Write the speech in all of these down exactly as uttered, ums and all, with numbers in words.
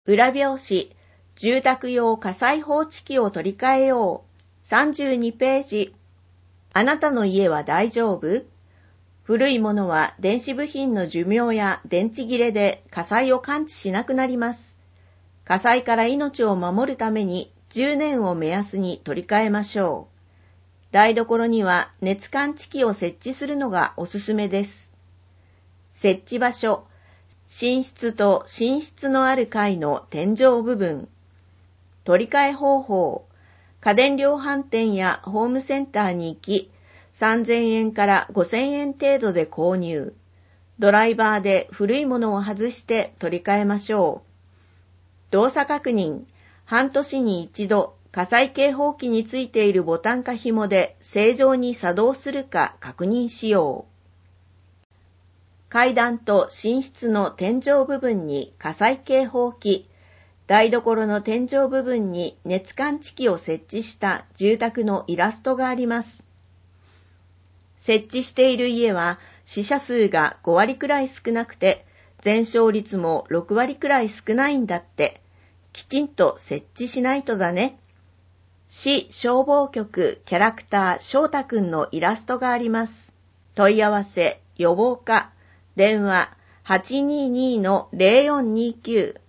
裏表紙、住宅用火災報知器を取り替えよう。さんじゅうにページ。あなたの家は大丈夫？古いものは電子部品の寿命や電池切れで火災を感知しなくなります。火災から命を守るためにじゅうねんを目安に取り替えましょう。台所には熱感知器を設置するのがおすすめです。設置場所、寝室と寝室のある階の天井部分。取り替え方法、家電量販店やホームセンターに行き、さんぜんえんからごせんえん程度で購入。ドライバーで古いものを外して取り替えましょう。動作確認、半年に一度、火災警報器についているボタンか紐で正常に作動するか確認しよう。階段と寝室の天井部分に火災警報器、台所の天井部分に熱感知器を設置した住宅のイラストがあります。設置している家は死者数がごわりくらい少なくて、全焼率もろくわりくらい少ないんだって、きちんと設置しないとだね。市消防局キャラクター翔太くんのイラストがあります。問い合わせ予防課電話 はちにーにーのぜろよんにーきゅう。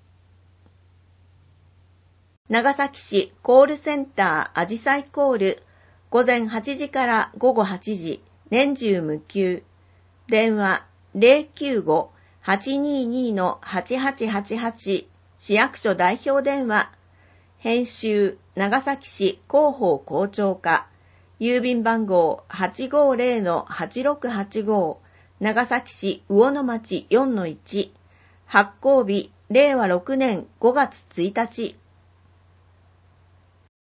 長崎市コールセンターあじさいコール午前はちじから午後はちじ年中無休。電話 ぜろきゅうご はちにーにーのはちはちはちはち。市役所代表電話。編集長崎市広報校長課。郵便番号 はちごーぜろのはちろくはちご。長崎市魚の町 よんのいち。発行日れいわろくねんごがつついたち。